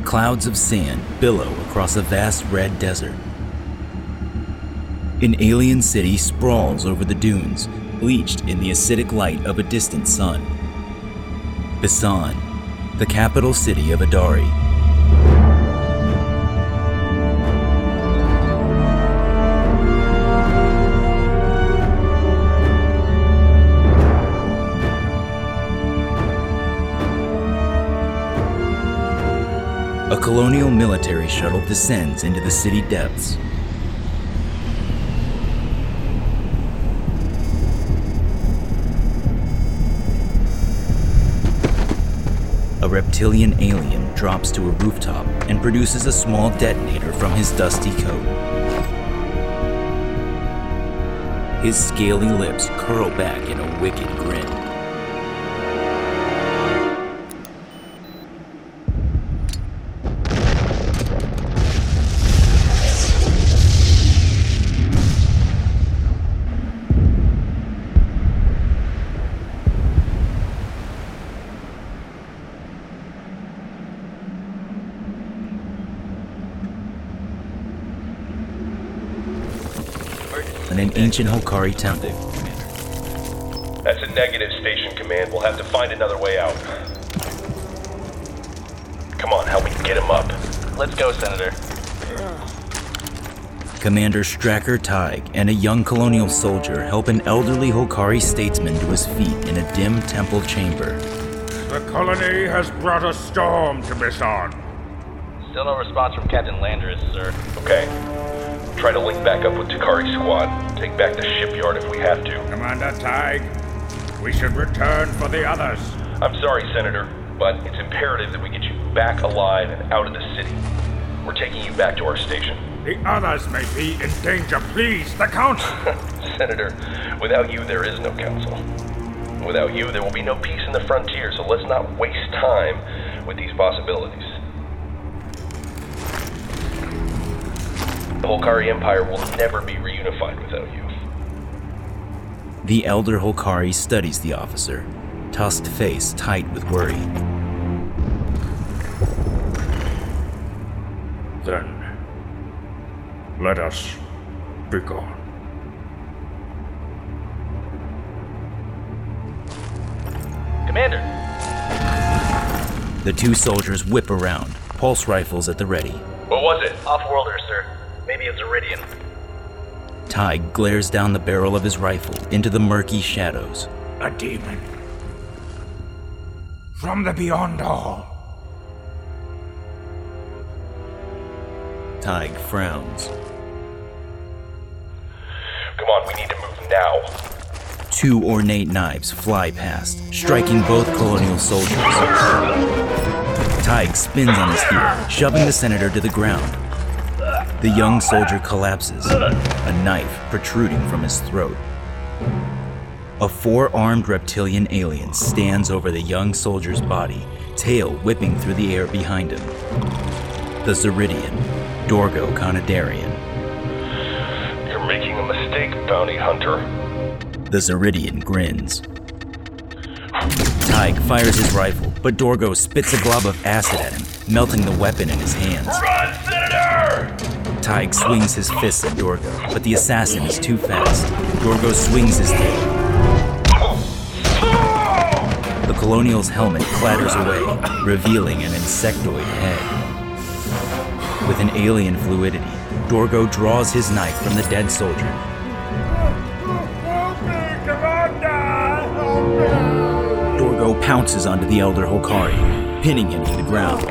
Clouds of sand billow across a vast red desert. An alien city sprawls over the dunes, bleached in the acidic light of a distant sun. Bisan, the capital city of Adari. A colonial military shuttle descends into the city depths. A reptilian alien drops to a rooftop and produces a small detonator from his dusty coat. His scaly lips curl back in a wicked grin. An ancient Hokari temple. That's a negative, Station Command. We'll have to find another way out. Come on, help me get him up. Let's go, Senator. Commander Stracker Tig and a young colonial soldier help an elderly Hokari statesman to his feet in a dim temple chamber. The colony has brought a storm to Bisan. Still no response from Captain Landris, sir. Okay. Try to link back up with Takari's squad. Take back the shipyard if we have to. Commander Tig, we should return for the others. I'm sorry, Senator, but it's imperative that we get you back alive and out of the city. We're taking you back to our station. The others may be in danger. Please, the Council! Senator, without you there is no council. Without you there will be no peace in the frontier, so let's not waste time with these possibilities. The Hokari Empire will never be reunified without you. The elder Hokari studies the officer, tusked face tight with worry. Then, let us be gone. Commander! The two soldiers whip around, pulse rifles at the ready. What was it? Off-worlder, sir. Maybe a Zeridian. Tig glares down the barrel of his rifle into the murky shadows. A demon. From the beyond all. Tig frowns. Come on, we need to move now. Two ornate knives fly past, striking both colonial soldiers. Tig spins on his heel, shoving the senator to the ground. The young soldier collapses, a knife protruding from his throat. A four-armed reptilian alien stands over the young soldier's body, tail whipping through the air behind him. The Zeridian, Dorgo Conidarian. You're making a mistake, bounty hunter. The Zeridian grins. Tig fires his rifle, but Dorgo spits a glob of acid at him, melting the weapon in his hands. Run, Senator! Tig swings his fists at Dorgo, but the assassin is too fast. Dorgo swings his tail. The colonial's helmet clatters away, revealing an insectoid head. With an alien fluidity, Dorgo draws his knife from the dead soldier. Dorgo pounces onto the elder Hokari, pinning him to the ground.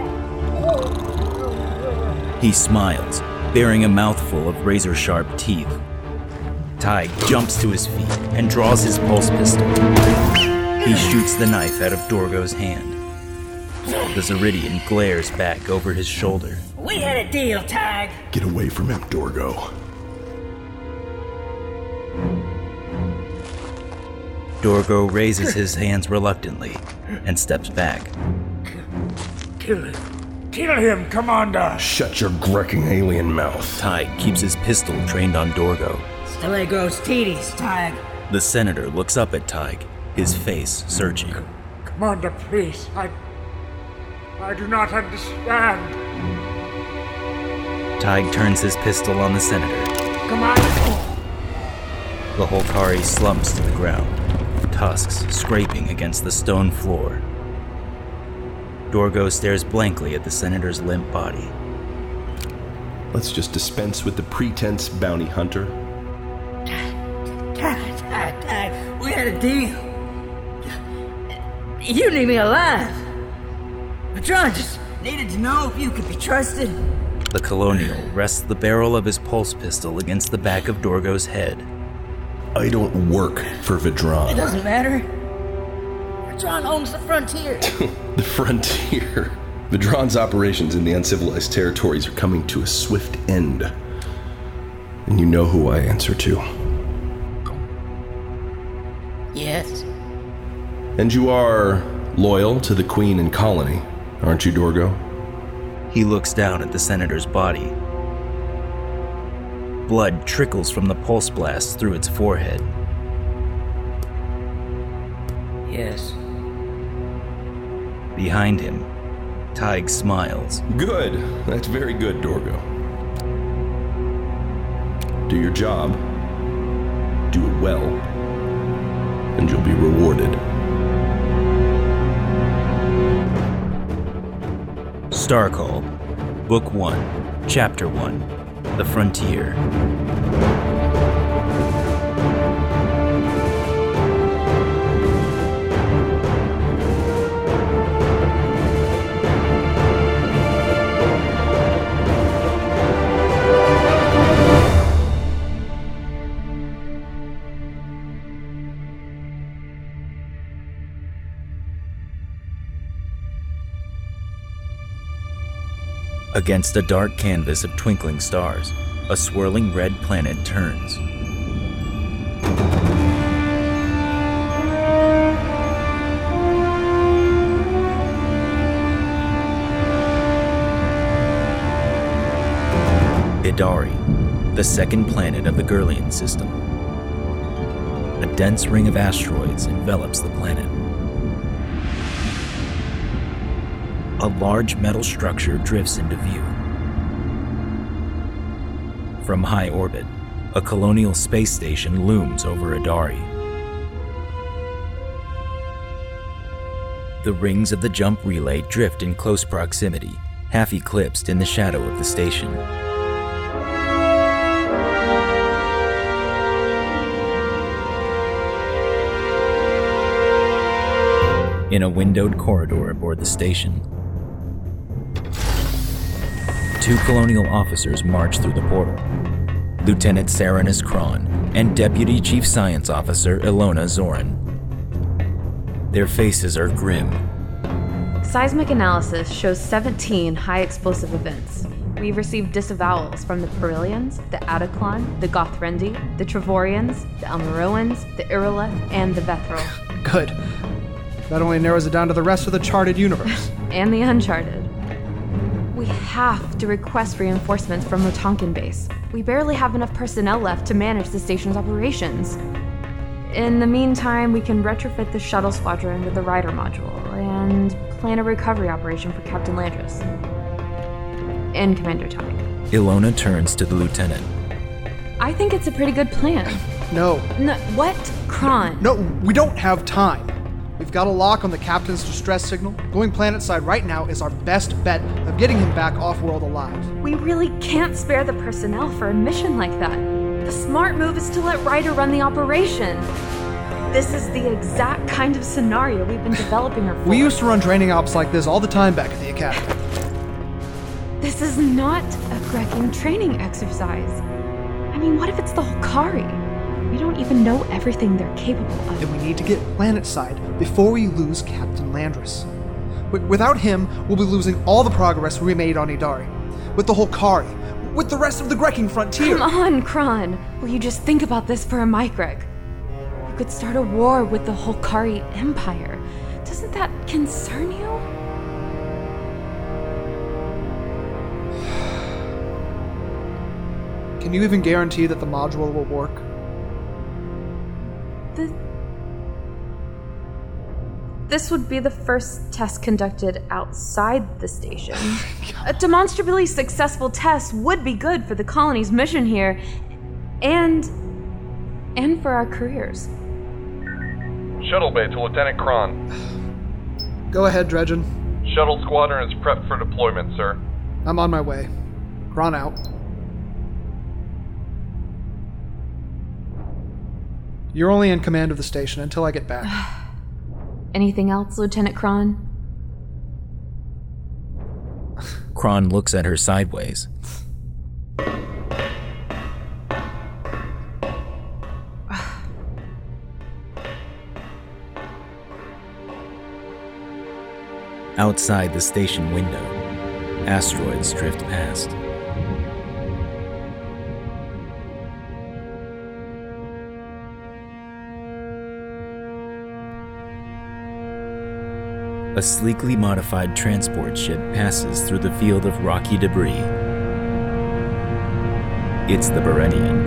He smiles, bearing a mouthful of razor-sharp teeth. Tig jumps to his feet and draws his pulse pistol. He shoots the knife out of Dorgo's hand. The Zeridian glares back over his shoulder. We had a deal, Tig. Get away from him, Dorgo. Dorgo raises his hands reluctantly and steps back. Kill him. Kill him, Commander! Shut your grecking alien mouth. Tig keeps his pistol trained on Dorgo. Stalegos Tidis, Tig. The senator looks up at Tig, his face searching. Commander, please, I do not understand. Tig turns his pistol on the senator. Come on. The Holkari slumps to the ground, tusks scraping against the stone floor. Dorgo stares blankly at the senator's limp body. Let's just dispense with the pretense, bounty hunter. Tag, we had a deal. You need me alive. John just needed to know if you could be trusted. The colonial rests the barrel of his pulse pistol against the back of Dorgo's head. I don't work for It Vedran. doesn't matter. John owns the frontier. The frontier. Vedran's operations in the uncivilized territories are coming to a swift end. And you know who I answer to. Yes. And you are loyal to the Queen and Colony, aren't you, Dorgo? He looks down at the senator's body. Blood trickles from the pulse blast through its forehead. Yes. Behind him, Tig smiles. Good. That's very good, Dorgo. Do your job. Do it well. And you'll be rewarded. Starcall, Book 1, Chapter 1, The Frontier. Against a dark canvas of twinkling stars, a swirling red planet turns. Idari, the second planet of the Gurlian system. A dense ring of asteroids envelops the planet. A large metal structure drifts into view. From high orbit, a colonial space station looms over Idari. The rings of the jump relay drift in close proximity, half eclipsed in the shadow of the station. In a windowed corridor aboard the station, two colonial officers march through the portal. Lieutenant Saranus Kron and Deputy Chief Science Officer Ilona Zoran. Their faces are grim. Seismic analysis shows 17 high explosive events. We've received disavowals from the Perillians, the Ataclon, the Gothrendi, the Trevorians, the Almaroans, the Irileth, and the Vethril. Good. That only narrows it down to the rest of the charted universe. And the Uncharted. We have to request reinforcements from Rotonkin base. We barely have enough personnel left to manage the station's operations. In the meantime, we can retrofit the shuttle squadron with the Rider module and plan a recovery operation for Captain Landris. And Commander Tig. Ilona turns to the lieutenant. I think it's a pretty good plan. No. No, what? Kron. No, we don't have time. We've got a lock on the captain's distress signal. Going planetside right now is our best bet of getting him back off-world alive. We really can't spare the personnel for a mission like that. The smart move is to let Ryder run the operation. This is the exact kind of scenario we've been developing her for. We used to run training ops like this all the time back at the academy. This is not a Greking training exercise. I mean, what if it's the Holkari? We don't even know everything they're capable of. Then we need to get planetside before we lose Captain Landris. Without him, we'll be losing all the progress we made on Idari. With the Holkari. With the rest of the Greking frontier. Come on, Kron. Will you just think about this for a micrec? You could start a war with the Holkari Empire. Doesn't that concern you? Can you even guarantee that the module will work? The this would be the first test conducted outside the station. A demonstrably successful test would be good for the colony's mission here, and for our careers. Shuttle bay to Lieutenant Kron. Go ahead, Dredgen. Shuttle squadron is prepped for deployment, sir. I'm on my way. Kron out. You're only in command of the station until I get back. Anything else, Lieutenant Kron? Kron looks at her sideways. Outside the station window, asteroids drift past. A sleekly modified transport ship passes through the field of rocky debris. It's the Berenian.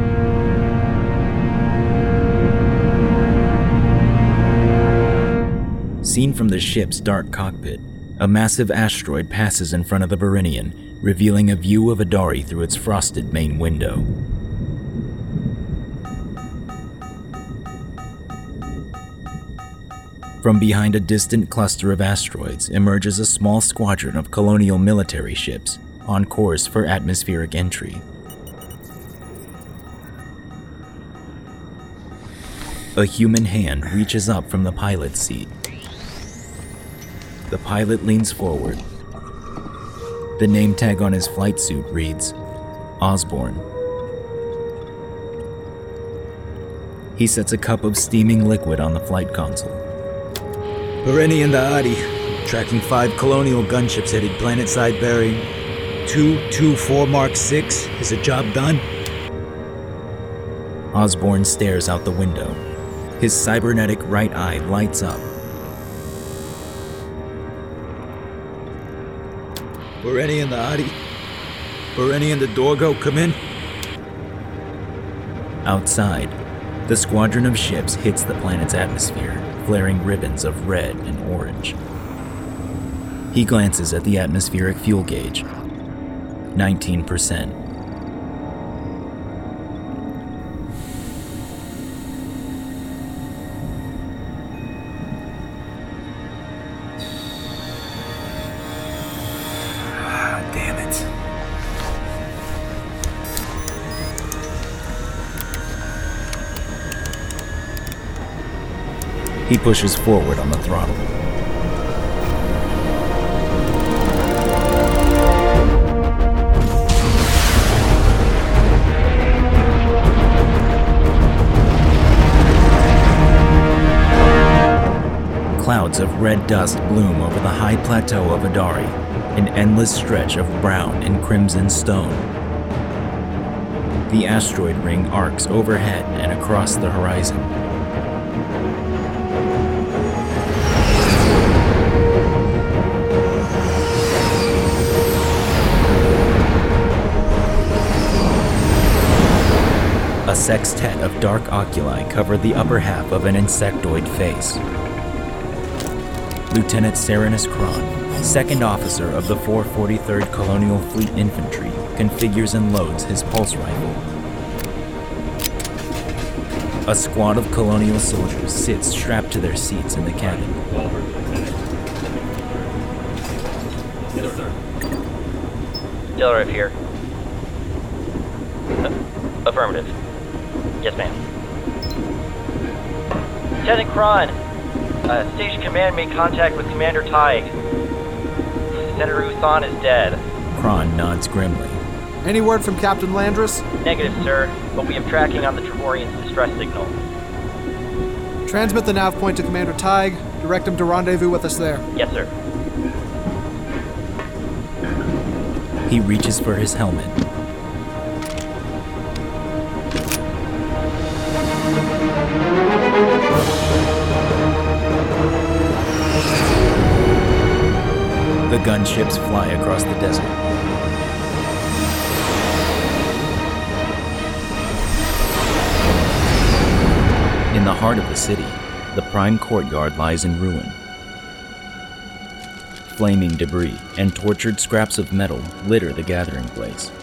Seen from the ship's dark cockpit, a massive asteroid passes in front of the Berenian, revealing a view of Adari through its frosted main window. From behind a distant cluster of asteroids emerges a small squadron of colonial military ships on course for atmospheric entry. A human hand reaches up from the pilot's seat. The pilot leans forward. The name tag on his flight suit reads, Osborne. He sets a cup of steaming liquid on the flight console. Berenian to Adi. Tracking 5 colonial gunships headed planet-side bearing 224 Mark 6. Is the job done? Osborne stares out the window. His cybernetic right eye lights up. Berenian to Adi. Berenian to Dorgo, come in. Outside, the squadron of ships hits the planet's atmosphere, flaring ribbons of red and orange. He glances at the atmospheric fuel gauge. 19%. Damn it. He pushes forward on the throttle. Clouds of red dust bloom over the high plateau of Adari, an endless stretch of brown and crimson stone. The asteroid ring arcs overhead and across the horizon. A sextet of dark oculi covered the upper half of an insectoid face. Lieutenant Serenus Kron, second officer of the 443rd Colonial Fleet Infantry, configures and loads his pulse rifle. A squad of colonial soldiers sits strapped to their seats in the cabin. Yes, sir. Delarive here. Affirmative. Yes, ma'am. Lieutenant Kron, Station Command made contact with Commander Tighe. Senator Uthan is dead. Kron nods grimly. Any word from Captain Landris? Negative, sir, but we have tracking on the Trevorian's distress signal. Transmit the nav point to Commander Tighe. Direct him to rendezvous with us there. Yes, sir. He reaches for his helmet. The gunships fly across the desert. In the heart of the city, the prime courtyard lies in ruin. Flaming debris and tortured scraps of metal litter the gathering place.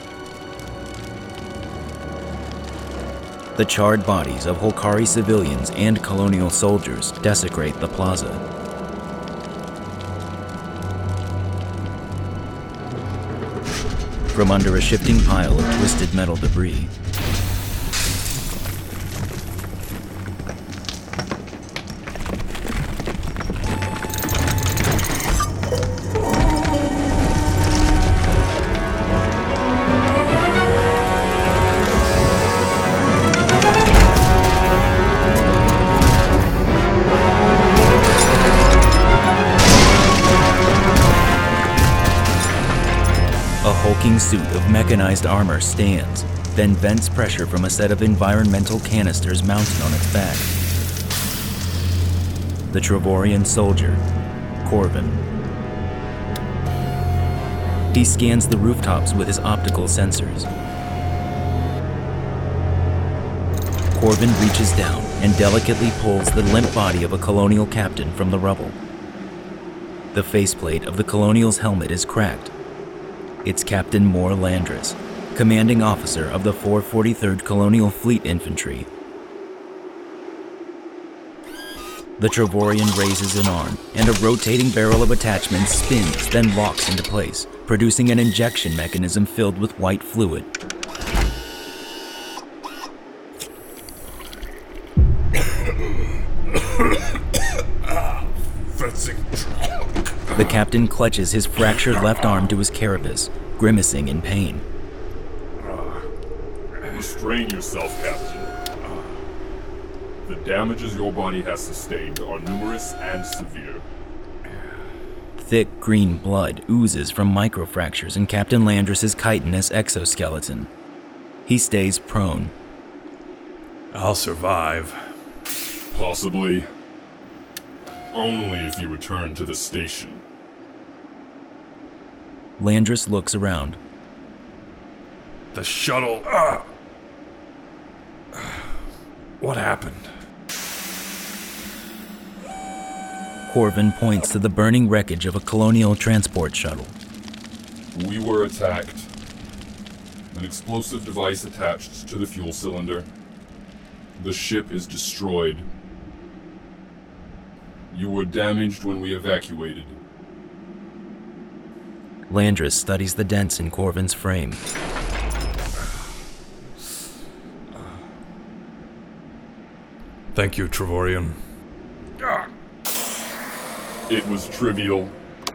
The charred bodies of Holkari civilians and colonial soldiers desecrate the plaza. From under a shifting pile of twisted metal debris, a hulking suit of mechanized armor stands, then vents pressure from a set of environmental canisters mounted on its back. The Trevorian soldier, Corvin. He scans the rooftops with his optical sensors. Corvin reaches down and delicately pulls the limp body of a colonial captain from the rubble. The faceplate of the colonial's helmet is cracked. It's Captain Moore Landris, commanding officer of the 443rd Colonial Fleet Infantry. The Trevorian raises an arm, and a rotating barrel of attachments spins, then locks into place, producing an injection mechanism filled with white fluid. The captain clutches his fractured left arm to his carapace, grimacing in pain. Restrain yourself, Captain. The damages your body has sustained are numerous and severe. Thick green blood oozes from microfractures in Captain Landris's chitinous exoskeleton. He stays prone. I'll survive. Possibly. Only if you return to the station. Landris looks around. The shuttle... What happened? Corvin points to the burning wreckage of a colonial transport shuttle. We were attacked. An explosive device attached to the fuel cylinder. The ship is destroyed. You were damaged when we evacuated. Landris studies the dents in Corvin's frame. Thank you, Trevorian. It was trivial.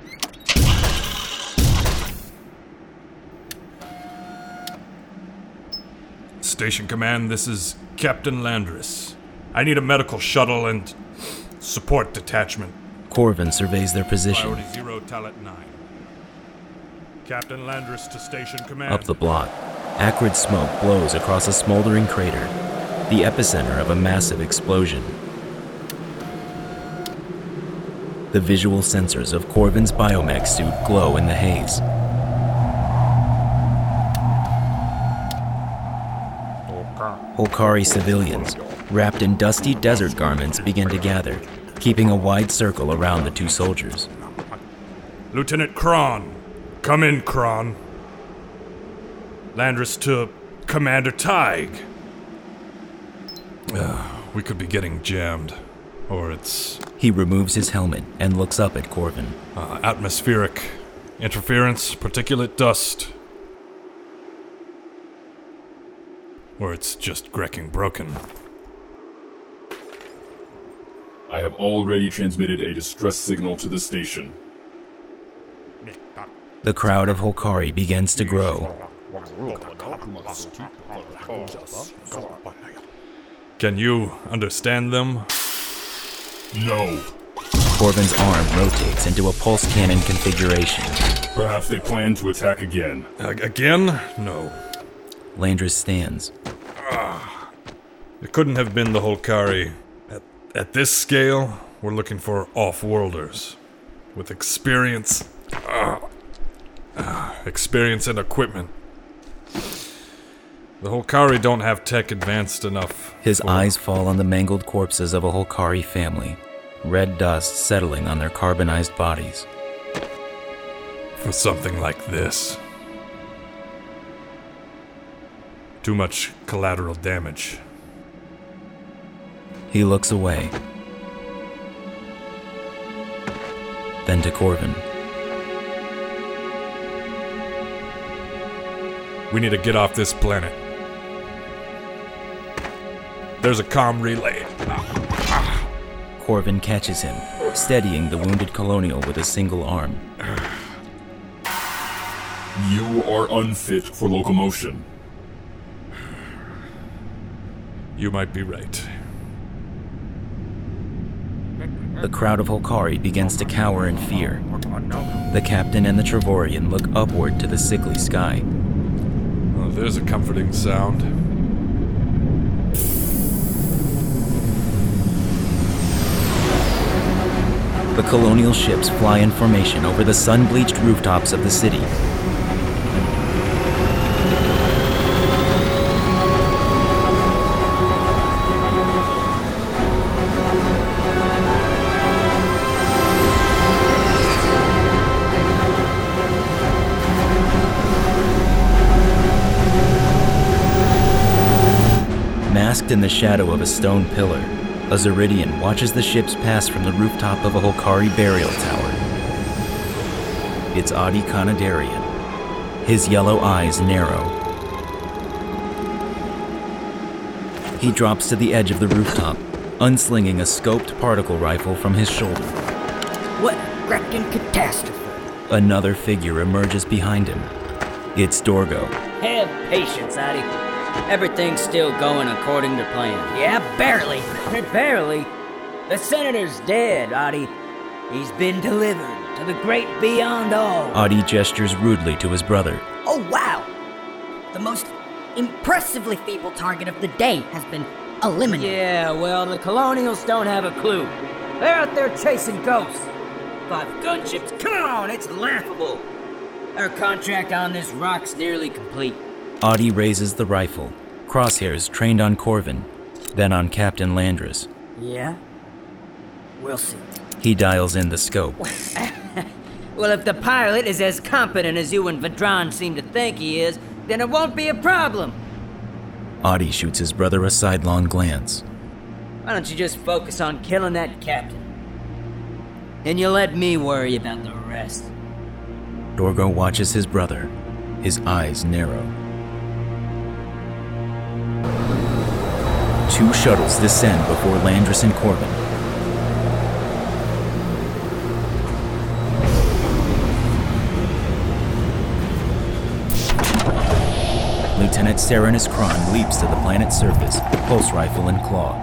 Station Command, this is Captain Landris. I need a medical shuttle and support detachment. Corvin surveys their position. Priority 0, Talet 9. Captain Landris to Station Command. Up the block, acrid smoke blows across a smoldering crater, the epicenter of a massive explosion. The visual sensors of Corvin's biomech suit glow in the haze. Holkari civilians, wrapped in dusty desert garments, begin to gather, keeping a wide circle around the two soldiers. Lieutenant Kron. Come in, Kron. Landris to Commander Tig. We could be getting jammed. Or it's... He removes his helmet and looks up at Corvin. Atmospheric interference, particulate dust. Or it's just Grekking broken. I have already transmitted a distress signal to the station. The crowd of Holkari begins to grow. Can you understand them? No. Corvin's arm rotates into a pulse cannon configuration. Perhaps they plan to attack again. Again? No. Landris stands. It couldn't have been the Holkari. At this scale, we're looking for off-worlders. With experience... experience and equipment. The Holkari don't have tech advanced enough. His eyes fall on the mangled corpses of a Holkari family, red dust settling on their carbonized bodies. for something like this. Too much collateral damage. He looks away. Then to Corvin. We need to get off this planet. There's a comm relay. Corvin catches him, steadying the wounded colonial with a single arm. You are unfit for locomotion. You might be right. The crowd of Holkari begins to cower in fear. The captain and the Trevorian look upward to the sickly sky. Oh, there's a comforting sound. The colonial ships fly in formation over the sun-bleached rooftops of the city. Masked in the shadow of a stone pillar, a Zeridian watches the ships pass from the rooftop of a Holkari burial tower. It's Adi Kanadarian. His yellow eyes narrow. He drops to the edge of the rooftop, unslinging a scoped particle rifle from his shoulder. What a wrecking catastrophe. Another figure emerges behind him. It's Dorgo. Have patience, Adi. Everything's still going according to plan. Yeah, barely. Barely? The Senator's dead, Adi. He's been delivered to the great beyond all. Adi gestures rudely to his brother. Oh, wow. The most impressively feeble target of the day has been eliminated. Yeah, well, the Colonials don't have a clue. They're out there chasing ghosts. 5 gunships, come on, it's laughable. Our contract on this rock's nearly complete. Adi raises the rifle, crosshairs trained on Corvin, then on Captain Landris. Yeah? We'll see. He dials in the scope. Well, if the pilot is as competent as you and Vedran seem to think he is, then it won't be a problem. Adi shoots his brother a sidelong glance. Why don't you just focus on killing that captain? Then you let me worry about the rest. Dorgo watches his brother, his eyes narrow. 2 shuttles descend before Landris and Corvin. Lieutenant Serenus Kron leaps to the planet's surface, pulse rifle in claw.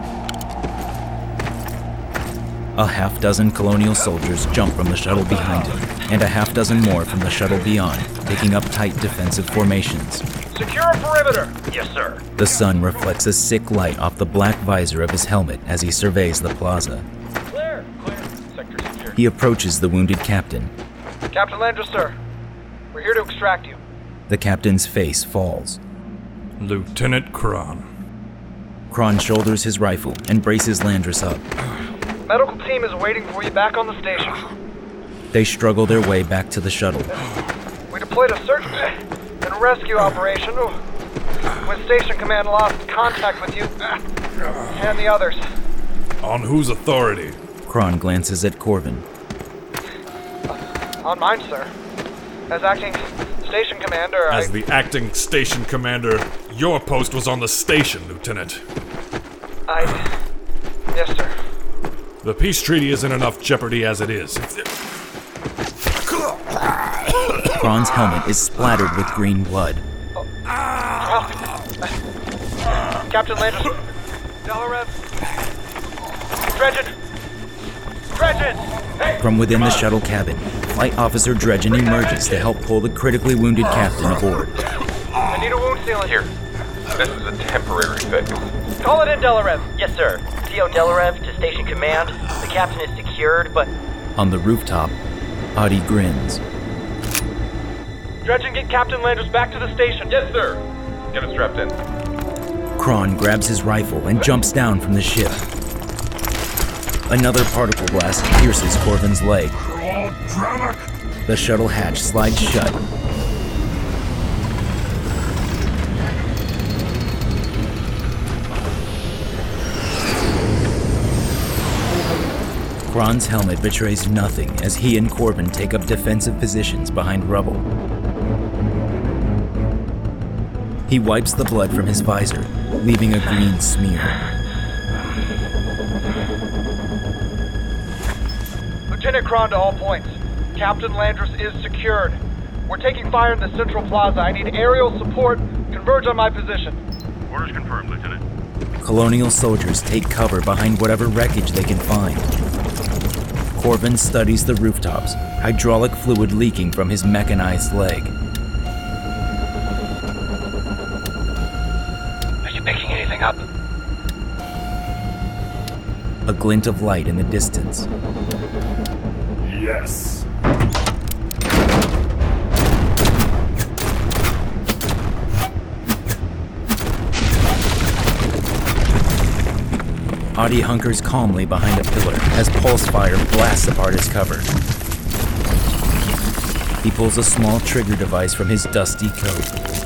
A half-dozen colonial soldiers jump from the shuttle behind him, and a half-dozen more from the shuttle beyond, taking up tight defensive formations. Secure a perimeter! Yes, sir. The sun reflects a sick light off the black visor of his helmet as he surveys the plaza. Clear. Sector secure. He approaches the wounded captain. Captain Landris, sir. We're here to extract you. The captain's face falls. Lieutenant Kron. Kron shoulders his rifle and braces Landris up. Medical team is waiting for you back on the station. They struggle their way back to the shuttle. We deployed a search and rescue operation when Station Command lost contact with you and the others. On whose authority? Kron glances at Corvin. On mine, sir. As acting station commander, As the acting station commander, your post was on the station, Lieutenant. Yes, sir. The peace treaty is in enough jeopardy as it is. Kron's helmet is splattered with green blood. Captain Landris. Delarev. Dredgen! Hey! From within the shuttle cabin, Flight Officer Dredgen emerges to help pull the critically wounded captain aboard. I need a wound sealant. Here. This is a temporary fix. Call it in, Delarev. Yes, sir. CO Delarev to Station Command. The captain is secured, but... On the rooftop, Adi grins. Dredgen, get Captain Landris back to the station. Yes, sir. Get him strapped in. Kron grabs his rifle and jumps down from the ship. Another particle blast pierces Corvin's leg. The The shuttle hatch slides shut. Kron's helmet betrays nothing as he and Corbin take up defensive positions behind rubble. He wipes the blood from his visor, leaving a green smear. Lieutenant Kron to all points. Captain Landris is secured. We're taking fire in the central plaza. I need aerial support. Converge on my position. Orders confirmed, Lieutenant. Colonial soldiers take cover behind whatever wreckage they can find. Corbin studies the rooftops, hydraulic fluid leaking from his mechanized leg. Are you picking anything up? A glint of light in the distance. Yes. Adi hunkers calmly behind a pillar as pulse fire blasts apart his cover. He pulls a small trigger device from his dusty coat.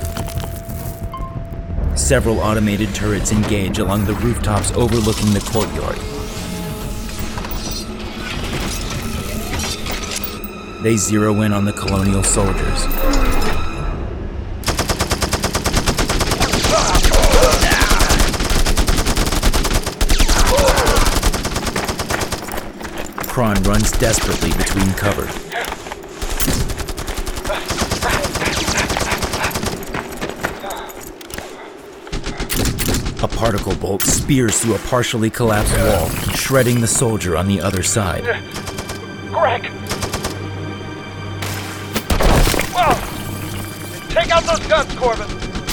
Several automated turrets engage along the rooftops overlooking the courtyard. They zero in on the colonial soldiers. Kron runs desperately between cover. A particle bolt spears through a partially collapsed wall, shredding the soldier on the other side. Greg! Whoa! Take out those guns, Corbin!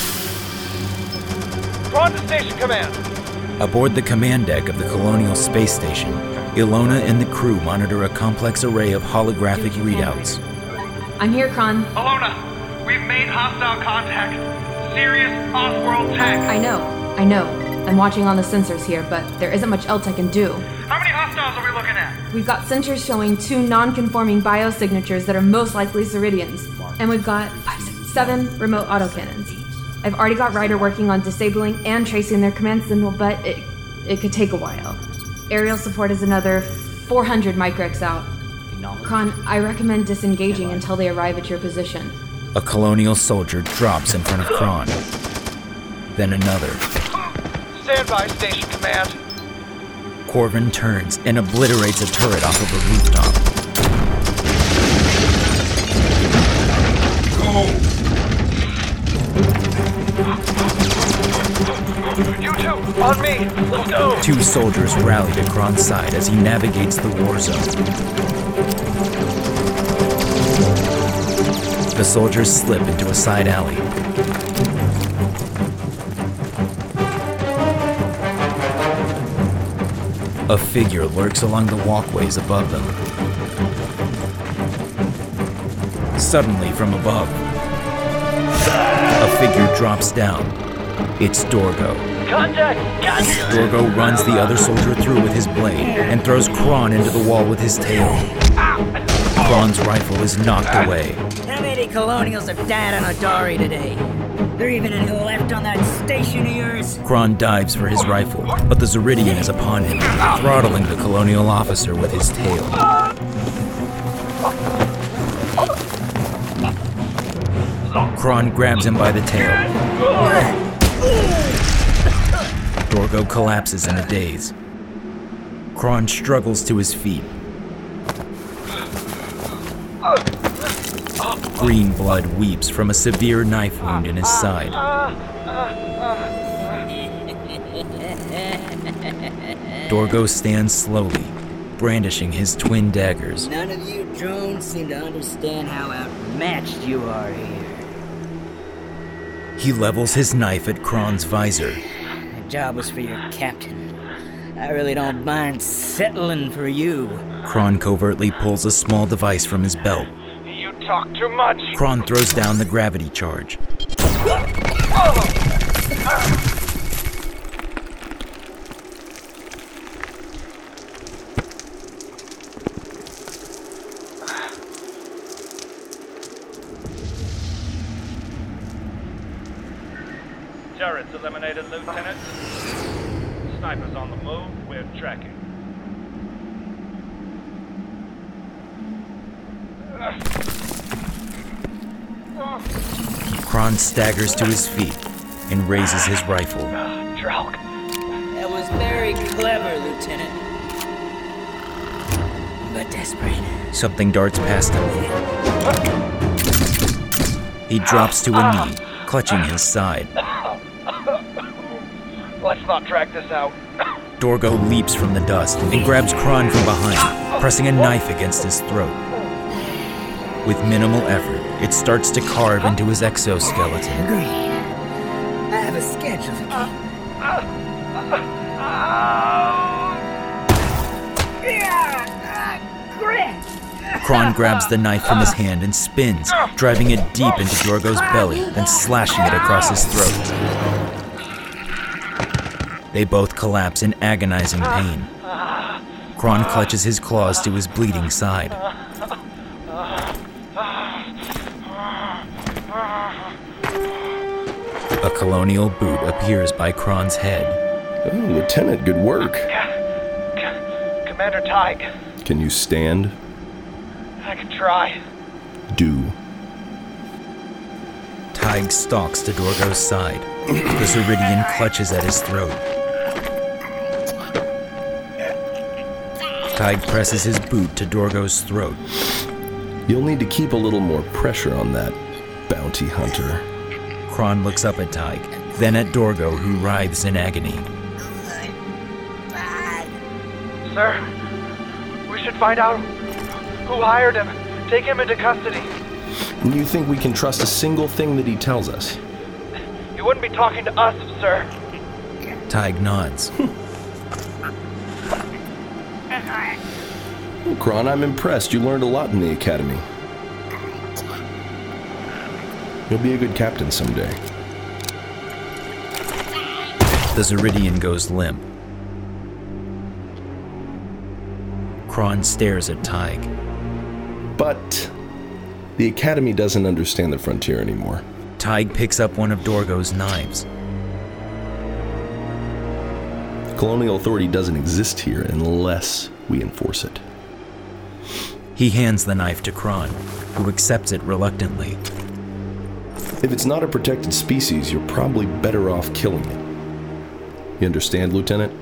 Kron to Station Command. Aboard the command deck of the Colonial Space Station, Ilona and the crew monitor a complex array of holographic readouts. I'm here, Kron. Ilona, we've made hostile contact. Serious off-world tech. I know. I'm watching on the sensors here, but there isn't much else I can do. How many hostiles are we looking at? We've got sensors showing 2 non-conforming biosignatures that are most likely Ceridians. And we've got 7 remote autocannons. I've already got Ryder working on disabling and tracing their command signal, but it could take a while. Aerial support is another 400 micrex out. Kron, I recommend disengaging until they arrive at your position. A colonial soldier drops in front of Kron. Then another. Stand by, Station Command. Corbin turns and obliterates a turret off of a rooftop. You two, on me. Let's go. 2 soldiers rally to Kron's side as he navigates the war zone. The soldiers slip into a side alley. A figure lurks along the walkways above them. Suddenly, from above, a figure drops down. It's Dorgo. Contact! Dorgo runs the other soldier through with his blade and throws Kron into the wall with his tail. Kron's rifle is knocked away. How many colonials have died on Odari today? There even any left on that station of yours? Kron dives for his rifle, but the Ceridian is upon him, throttling the colonial officer with his tail. Kron grabs him by the tail. Dorgo collapses in a daze. Kron struggles to his feet. Green blood weeps from a severe knife wound in his side. Dorgo stands slowly, brandishing his twin daggers. None of you drones seem to understand how outmatched you are here. He levels his knife at Kron's visor. The job was for your captain. I really don't mind settling for you. Kron covertly pulls a small device from his belt. You talk too much. Kron throws down the gravity charge. turrets eliminated, Lieutenant. Snipers on the move. We're tracking. Kron staggers to his feet and raises his rifle. Draug. That was very clever, Lieutenant. But desperate. Something darts past him. He drops to a knee, clutching his side. Let's not drag this out. Dorgo leaps from the dust and grabs Kron from behind, pressing a knife against his throat. With minimal effort, it starts to carve into his exoskeleton. Agreed. I have a schedule to keep. Kron grabs the knife from his hand and spins, driving it deep into Dorgo's belly, then slashing it across his throat. They both collapse in agonizing pain. Kron clutches his claws to his bleeding side. A colonial boot appears by Kron's head. Oh, Lieutenant, good work. Commander Tig. Can you stand? I can try. Do. Tig stalks to Dorgo's side. The Zeridian clutches at his throat. Tig presses his boot to Dorgo's throat. You'll need to keep a little more pressure on that, bounty hunter. Kron looks up at Tig, then at Dorgo, who writhes in agony. Sir, we should find out who hired him. Take him into custody. You think we can trust a single thing that he tells us? You wouldn't be talking to us, sir. Tig nods. Well, Kron, I'm impressed. You learned a lot in the academy. You'll be a good captain someday. The Zeridian goes limp. Kron stares at Tig. But the academy doesn't understand the frontier anymore. Tig picks up one of Dorgo's knives. Colonial authority doesn't exist here unless we enforce it. He hands the knife to Kron, who accepts it reluctantly. If it's not a protected species, you're probably better off killing it. You understand, Lieutenant?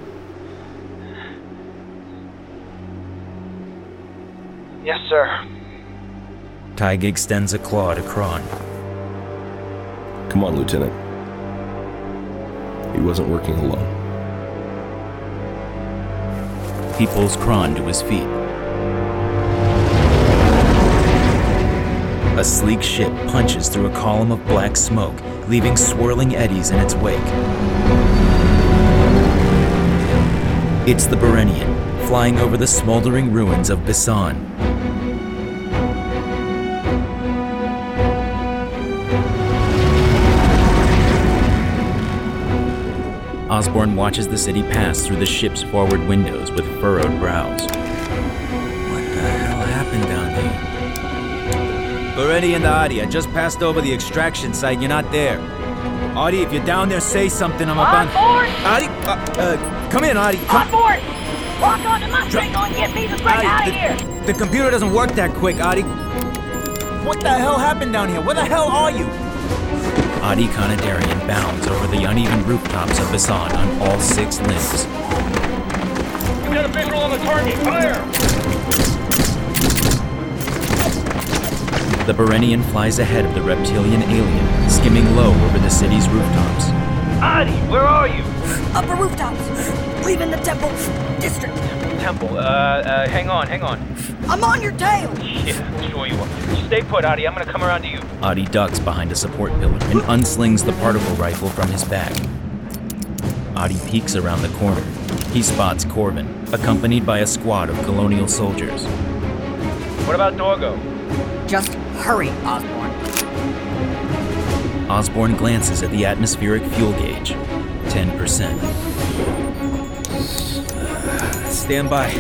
Yes, sir. Tig extends a claw to Kron. Come on, Lieutenant. He wasn't working alone. He pulls Kron to his feet. A sleek ship punches through a column of black smoke, leaving swirling eddies in its wake. It's the Berenian, flying over the smoldering ruins of Bisan. Osborn watches the city pass through the ship's forward windows with furrowed brows. What the hell happened down here? Berenian and Adi, I just passed over the extraction site. You're not there. Adi, if you're down there, say something. I'm about... On board! Adi, come in, Adi. Come... On board! Walk onto my signal and get these right out of here! The computer doesn't work that quick, Adi. What the hell happened down here? Where the hell are you? Adi Khanadarian bounds over the uneven rooftops of Bisan on all 6 limbs. You got a visual on the target! Fire! The Berenian flies ahead of the reptilian alien, skimming low over the city's rooftops. Adi, where are you? Upper rooftops. Leaving the temple district. Temple, hang on. I'm on your tail. Yeah, sure you are. Stay put, Adi. I'm gonna come around to you. Adi ducks behind a support pillar and unslings the particle rifle from his bag. Adi peeks around the corner. He spots Corvin, accompanied by a squad of colonial soldiers. What about Dorgo? Just hurry, Osborn. Osborn glances at the atmospheric fuel gauge. 10%. Stand by.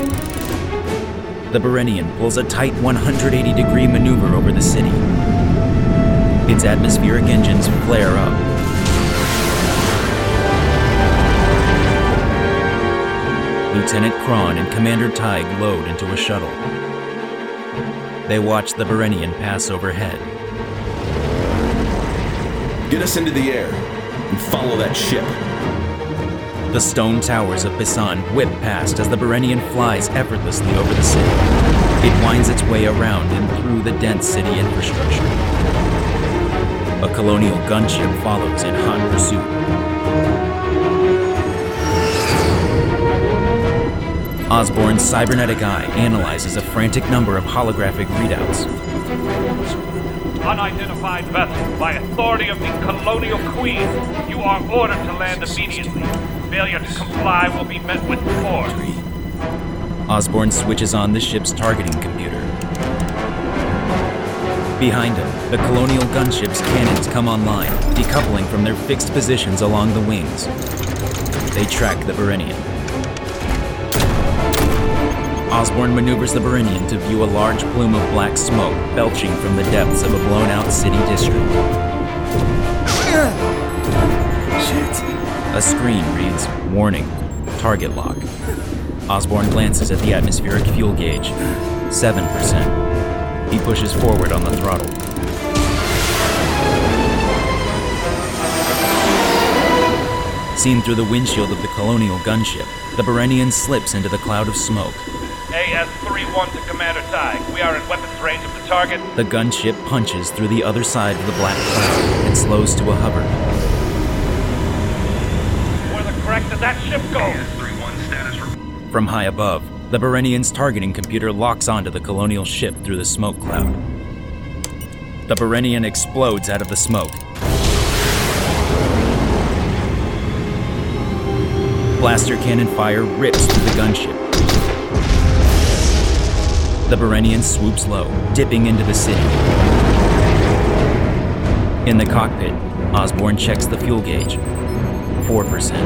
The Berenian pulls a tight 180-degree maneuver over the city. Its atmospheric engines flare up. Lieutenant Kron and Commander Tig load into a shuttle. They watch the Berenian pass overhead. Get us into the air and follow that ship. The stone towers of Pisan whip past as the Berenian flies effortlessly over the city. It winds its way around and through the dense city infrastructure. A colonial gunship follows in hot pursuit. Osborn's cybernetic eye analyzes a frantic number of holographic readouts. Unidentified vessel by authority of the Colonial Queen. You are ordered to land immediately. Failure to comply will be met with force. Osborn switches on the ship's targeting computer. Behind him, the Colonial gunship's cannons come online, decoupling from their fixed positions along the wings. They track the Berenian. Osborn maneuvers the Berenian to view a large plume of black smoke belching from the depths of a blown-out city district. Shit. A screen reads, "Warning, target lock." Osborn glances at the atmospheric fuel gauge, 7%. He pushes forward on the throttle. Seen through the windshield of the Colonial gunship, the Berenian slips into the cloud of smoke. AS-31 to Commander Tig. We are in weapons range of the target. The gunship punches through the other side of the black cloud and slows to a hover. Where the correct did that ship go? AS-31 status. From high above, the Berenian's targeting computer locks onto the Colonial ship through the smoke cloud. The Berenian explodes out of the smoke. Blaster cannon fire rips through the gunship. The Berenian swoops low, dipping into the city. In the cockpit, Osborn checks the fuel gauge. 4%.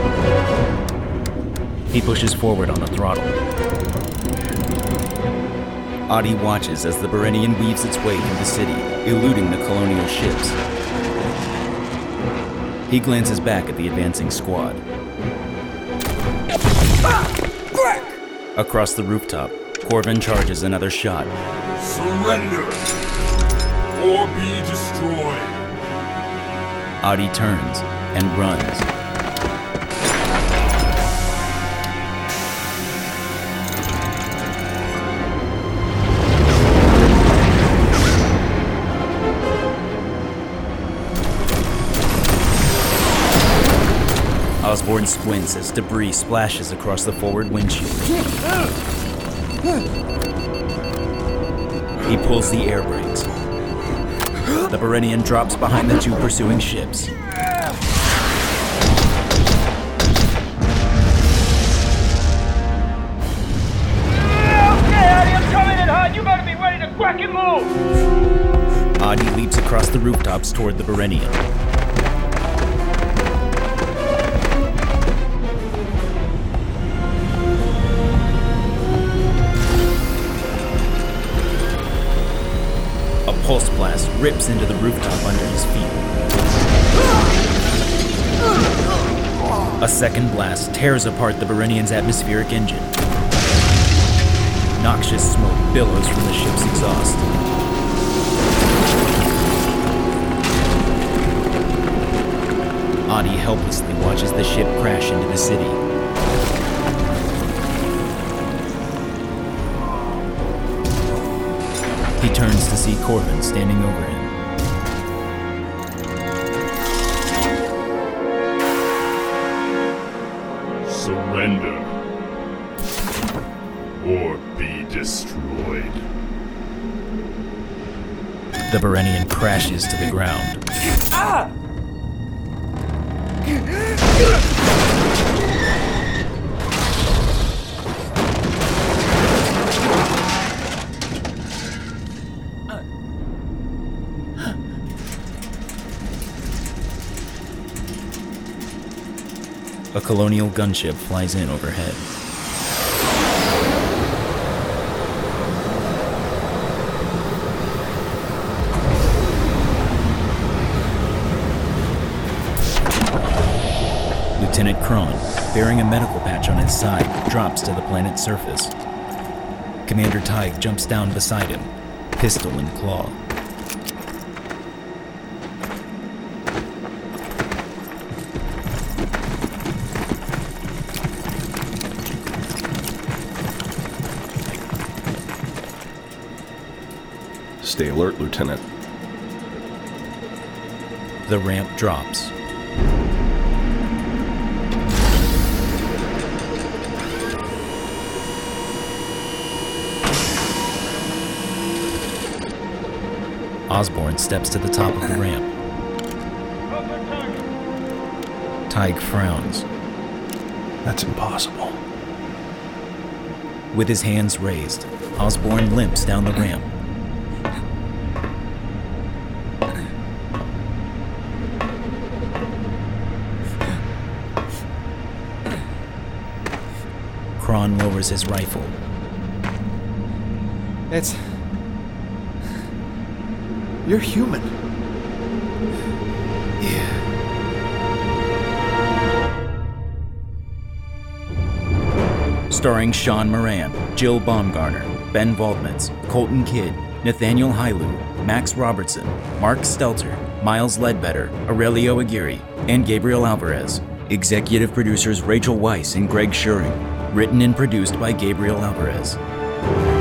He pushes forward on the throttle. Adi watches as the Berenian weaves its way through the city, eluding the Colonial ships. He glances back at the advancing squad. Across the rooftop, Corvin charges another shot. Surrender, or be destroyed. Adi turns and runs. Osborn squints as debris splashes across the forward windshield. He pulls the air brakes. The Berenian drops behind the two pursuing ships. Okay, Adi, I'm coming in hot. You better be ready to crack and move. Adi leaps across the rooftops toward the Berenian. Pulse blast rips into the rooftop under his feet. A second blast tears apart the Berenian's atmospheric engine. Noxious smoke billows from the ship's exhaust. Adi helplessly watches the ship crash into the city. He turns to see Corvin standing over him. Surrender, or be destroyed. The Berenian crashes to the ground. Ah! A Colonial gunship flies in overhead. Lieutenant Kron, bearing a medical patch on his side, drops to the planet's surface. Commander Tigh jumps down beside him, pistol in claw. Stay alert, Lieutenant. The ramp drops. Osborn steps to the top of the ramp. Tigh frowns. That's impossible. With his hands raised, Osborn limps down the ramp. Kron lowers his rifle. You're human. Starring Sean Moran, Jill Baumgartner, Ben Waldmitz, Colton Kidd, Nathaniel Hailu, Max Robertson, Mark Stelter, Miles Ledbetter, Aurelio Aguirre, and Gabriel Alvarez. Executive producers Rachel Weisz and Greg Schuring. Written and produced by Gabriel Alvarez.